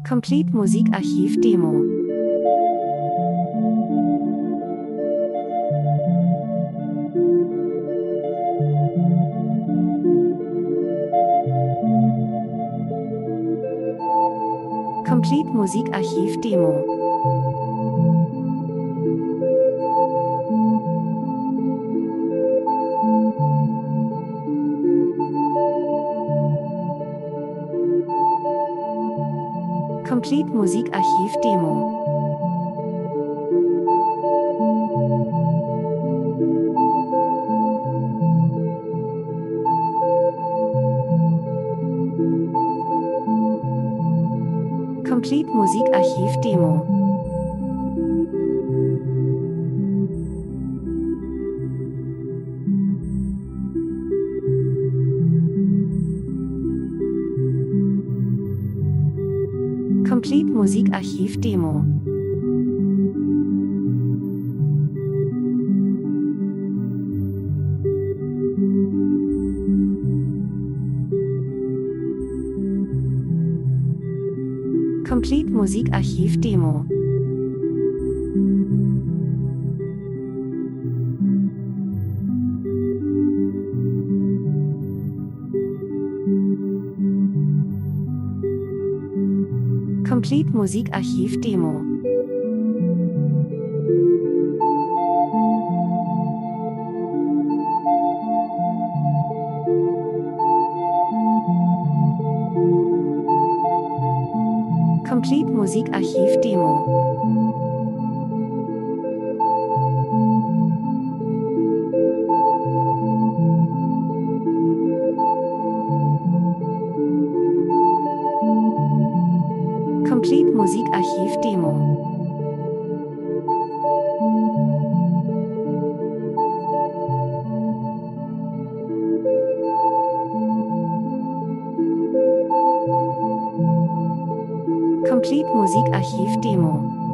Complete Musikarchiv Demo. Complete Musikarchiv Demo. Complete Musikarchiv Demo. Complete Musikarchiv Demo. Complete Musikarchiv Demo. Complete Musikarchiv Demo. Complete Musikarchiv Demo. Complete Musikarchiv Demo. Complete Musikarchiv Demo. Complete Musikarchiv Demo.